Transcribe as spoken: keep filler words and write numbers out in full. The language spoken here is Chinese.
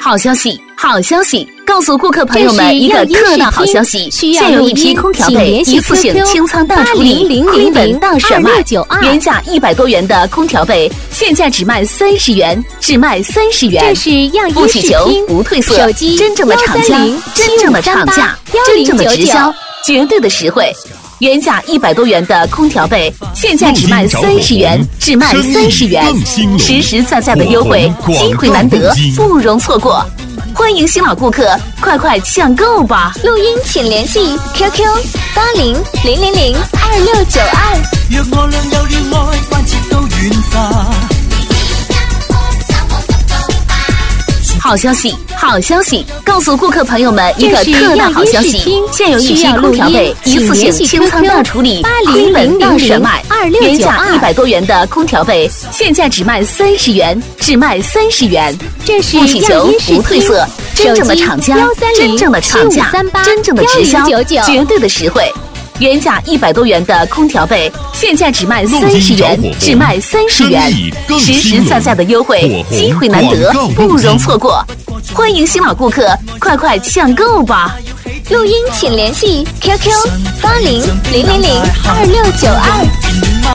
好消息，好消息！告诉顾客朋友们一个特大好消息，现有一批空调被一次性清仓大处理，亏本大甩卖，原价一百多元的空调被现价只卖三十元，只卖三十元。 这是样不起求，不退色，真正的厂家，真正的厂价，真正的直销，绝对的实惠。原价一百多元的空调被，现价只卖三十元，只卖三十元，实实在在的优惠，机会难得，不容错过。欢迎新老顾客，快快抢购吧！ 录音请联系 Q Q 八零零零零二六九二。 若我倆有了愛，關切都軟化。 好消息，好消息！告訴顧客朋友們一個特大好消息，現有一批空調被一次性清倉大處理，虧本大甩賣，原價一百多元的空調被現價只賣三十元，只賣三十元。 這是不起求，不退色，真正的廠家，真正的廠價，真正的直銷，絕對的實惠。原價一百多元的空調被，現價只賣三十元，只賣三十元，實實在在的優惠，機會難得，不容錯過。歡迎新老顧客，快快搶購吧！ 錄音請聯繫 Q Q 八零零零零二六九二。